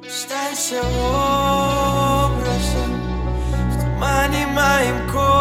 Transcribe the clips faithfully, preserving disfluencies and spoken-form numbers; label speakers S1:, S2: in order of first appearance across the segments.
S1: Останься образом в тумане моим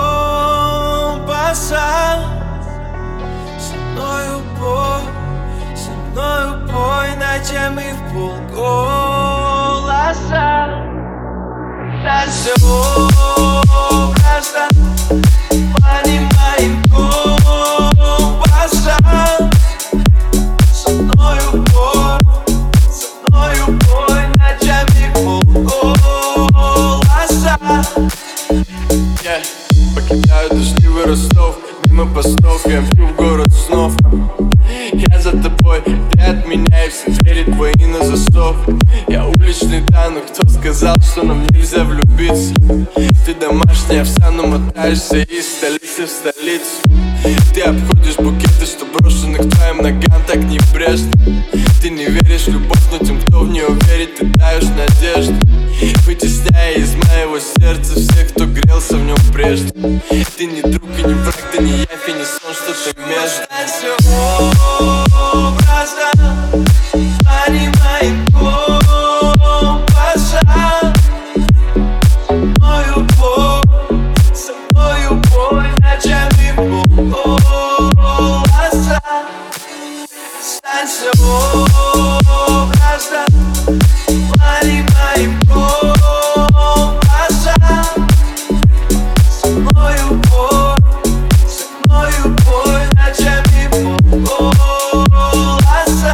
S1: компаса. Со мною пой, со мною пой ночами в полголоса. Останься образом в тумане моим компаса. Со мною пой, со мною пой ночами в полголоса.
S2: Yeah. Покидаю дождливый Ростов, мимо постов, я мчу в город снов. Я за тобой, ты от меня, и все двери твои на засов. Я уличный да, но кто сказал, что нам нельзя влюбиться? Ты домашняя овса, но мотаешься из столицы в столицу. Ты обходишь букеты, что брошены к твоим ногам так небрежно. Ты не веришь в любовь, но тем, кто в нее верит, ты даешь надежду, вытесняя из моего сердца всех, кто грелся в нем прежде. Ты не друг и не враг, ты не явь и не сон, что ты между.
S1: Образом тумане моим компаса. Со мною пой, со мною пой ночами в полголоса. Останься образом тумане моим компаса. Со мною пой, со мною пой ночами в полголоса.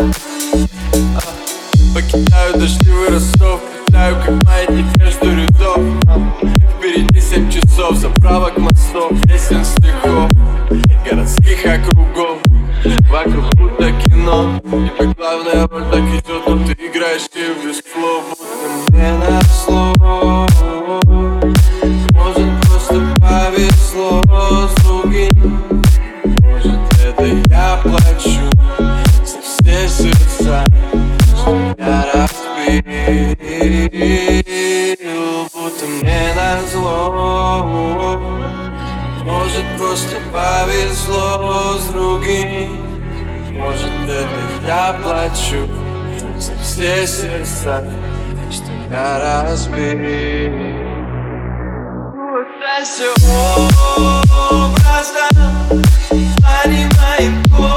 S2: Покидаю дождливый Ростов, летаю как маятник между рядов. Впереди семь часов, заправок мостов, песен, стихов, городских округов. Вокруг будто кино, тебе главная роль так идет, но ты играешь и без слов, будто мне на слово. Может, просто повезло с другим. Может, это я плачу за все сердца, что я разбил, будто мне назло. Может, просто повезло с другим. Может, это я плачу за все сердца, что я разбил.
S1: Останься образом тумане моим компаса.